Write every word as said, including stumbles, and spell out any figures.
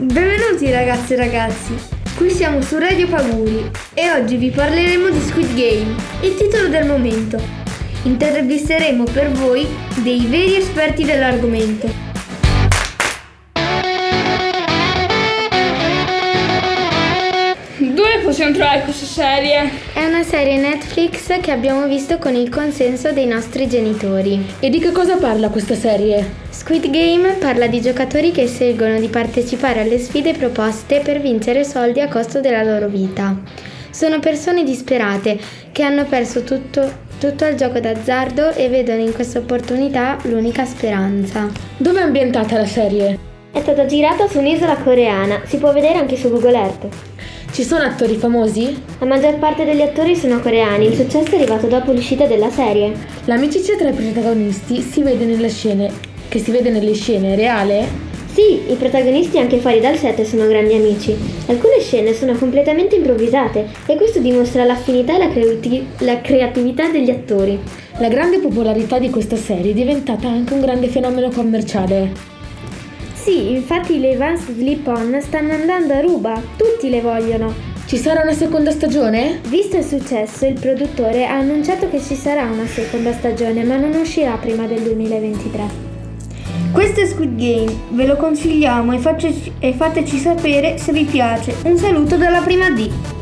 Benvenuti ragazzi e ragazzi, qui siamo su Radio Paguri e oggi vi parleremo di Squid Game, il titolo del momento. Intervisteremo per voi dei veri esperti dell'argomento. Dove possiamo trovare questa serie? È una serie Netflix che abbiamo visto con il consenso dei nostri genitori. E di che cosa parla questa serie? Squid Game parla di giocatori che scelgono di partecipare alle sfide proposte per vincere soldi a costo della loro vita. Sono persone disperate che hanno perso tutto, tutto al gioco d'azzardo e vedono in questa opportunità l'unica speranza. Dove è ambientata la serie? È stata girata su un'isola coreana, si può vedere anche su Google Earth. Ci sono attori famosi? La maggior parte degli attori sono coreani, il successo è arrivato dopo l'uscita della serie. L'amicizia tra i protagonisti si vede nelle scene, che si vede nelle scene, è reale? Sì, i protagonisti anche fuori dal set sono grandi amici. Alcune scene sono completamente improvvisate e questo dimostra l'affinità e la, creati- la creatività degli attori. La grande popolarità di questa serie è diventata anche un grande fenomeno commerciale. Sì, infatti le Vans Slip-On stanno andando a ruba, tutti le vogliono. Ci sarà una seconda stagione? Visto il successo, il produttore ha annunciato che ci sarà una seconda stagione, ma non uscirà prima del duemilaventitré. Questo è Squid Game, ve lo consigliamo e, facci- e fateci sapere se vi piace. Un saluto dalla prima D.